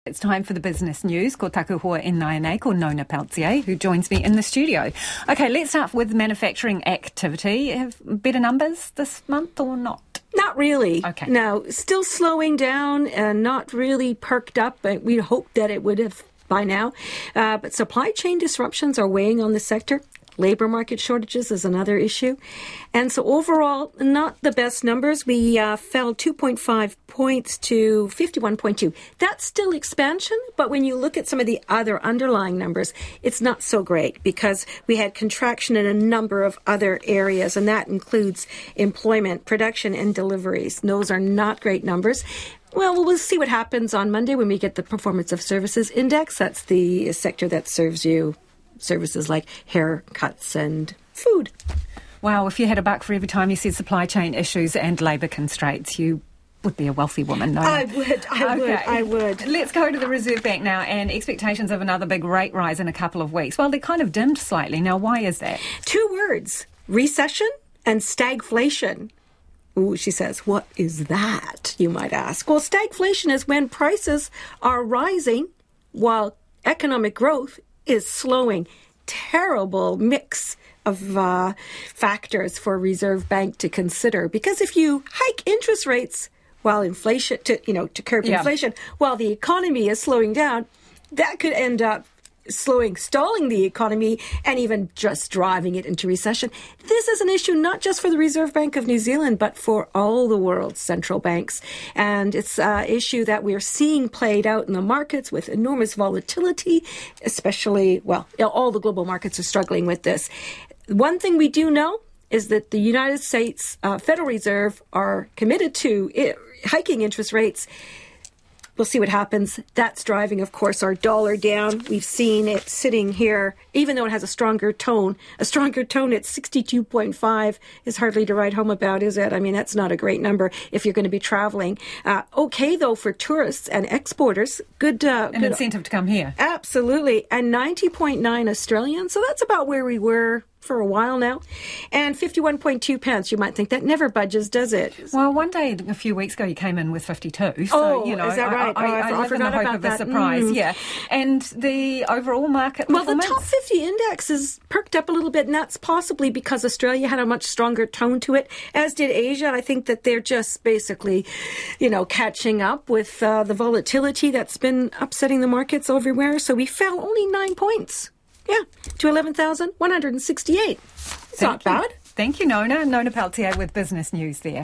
It's time for the business news. Ko taku hoa e nai ko Nona Peltier, who joins me in the studio. Okay, let's start with manufacturing activity. Have better numbers this month or not? Not really. Okay. No, still slowing down and not really perked up. But we hoped that it would have by now. But supply chain disruptions are weighing on the sector. Labour market shortages is another issue. And so overall, not the best numbers. We fell 2.5 points to 51.2. That's still expansion, but when you look at some of the other underlying numbers, it's not so great because we had contraction in a number of other areas, and that includes employment, production, and deliveries. Those are not great numbers. Well, we'll see what happens on Monday when we get the Performance of Services Index. That's the sector that serves you services like haircuts and food. Wow, if you had a buck for every time you said supply chain issues and labour constraints, you would be a wealthy woman, no? I would. Let's go to the Reserve Bank now and expectations of another big rate rise in a couple of weeks. Well, they're kind of dimmed slightly. Now, why is that? Two words, recession and stagflation. Ooh, she says, what is that, you might ask? Well, stagflation is when prices are rising while economic growth is slowing. Terrible mix of factors for Reserve Bank to consider, because if you hike interest rates while inflation to curb inflation while the economy is slowing down, that could end up stalling the economy and even just driving it into recession. This is an issue not just for the Reserve Bank of New Zealand, but for all the world's central banks. And it's an issue that we're seeing played out in the markets with enormous volatility, especially, all the global markets are struggling with this. One thing we do know is that the United States Federal Reserve are committed to hiking interest rates. We'll see what happens. That's driving, of course, our dollar down. We've seen it sitting here, even though it has a stronger tone. A stronger tone at 62.5 is hardly to write home about, is it? I mean, that's not a great number if you're going to be traveling. Okay, though, for tourists and exporters. Good. An incentive to come here. Absolutely. And 90.9 Australian. So that's about where we were for a while now. And 51.2 pence. You might think that never budges, does it? Well, one day a few weeks ago you came in with 52. So, is that right? I live in the hope of a surprise. Yeah. And the overall market performance? Well, the top 50 index is perked up a little bit, and that's possibly because Australia had a much stronger tone to it, as did Asia. I think that they're just basically, catching up with the volatility that's been upsetting the markets everywhere. So we fell only 9 points. Yeah, to 11,168. It's not bad. Thank you, Nona. Nona Peltier with Business News there.